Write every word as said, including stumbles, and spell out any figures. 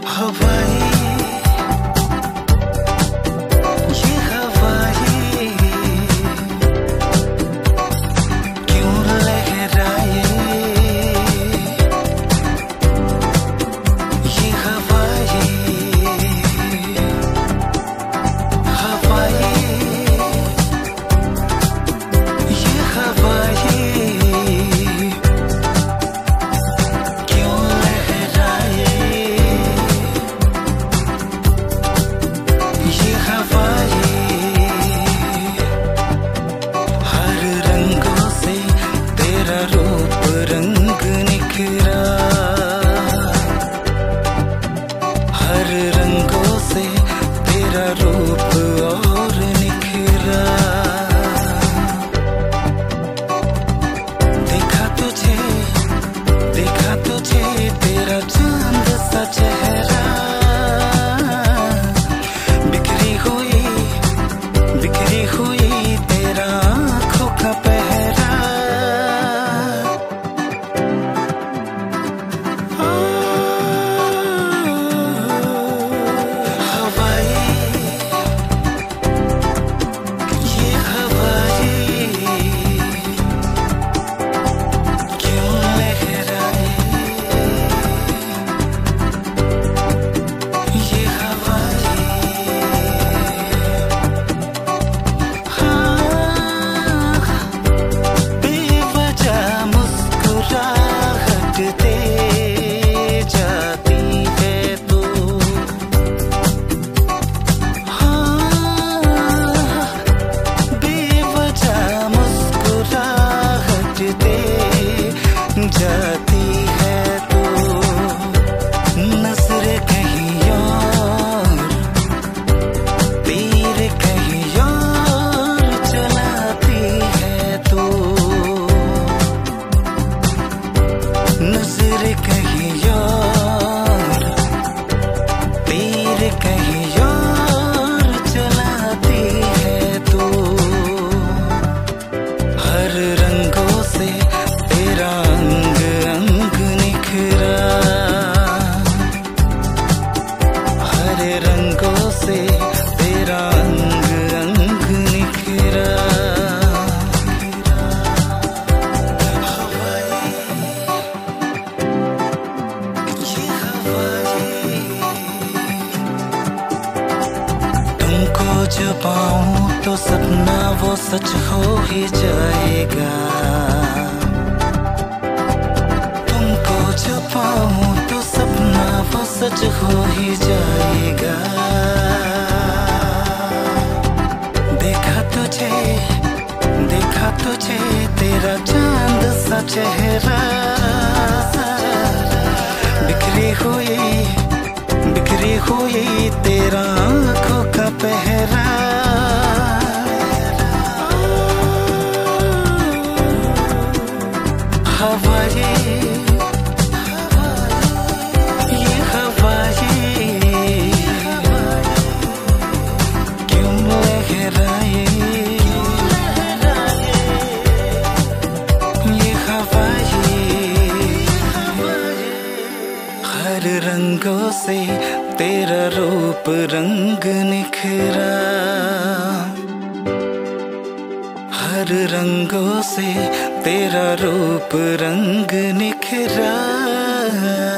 हवाई ये हवाई क्यों लहराए ये हवाई हवाई ये हवाई क्यों लहराए ये हवाई हर रंगों से तेरा रूप रंग निखरा हर रंगों से तेरा रूप और निखरा देखा तुझे देखा तुझे तेरा चांद सा चेहरा बिखरी हुई बिखरी हुई तेरा आँखों का पहरा हवाई ये हवाई क्यों लहराए ये हवाई हाँ बेवजह मुस्कुराहट दे जाती है तू हाँ बेवजह मुस्कुराहट दे जाती है तू नजर कहीं और तीर कहीं और चलाती है तू नजर कहीं और तीर कहीं और चलाती है तू हर रंगों से तेरा अंग अंग निखरा हर रंगों से तेरा अंग अंग निखरा हवाई ये हवाई तुमको जो पाऊं तो सपना वो सच हो ही जाएगा तुमको जो पाऊं तो सपना वो सच हो ही जाएगा देखा तुझे देखा तुझे तेरा चांद सा चेहरा बिखरी हुई बिखरी हुई तेरा आँखों का पहरा हवाई ये हवाई क्यों लहराए ये हवाई हर रंगों से तेरा रूप रंग निखरा हर रंगों से तेरा रूप रंग निखरा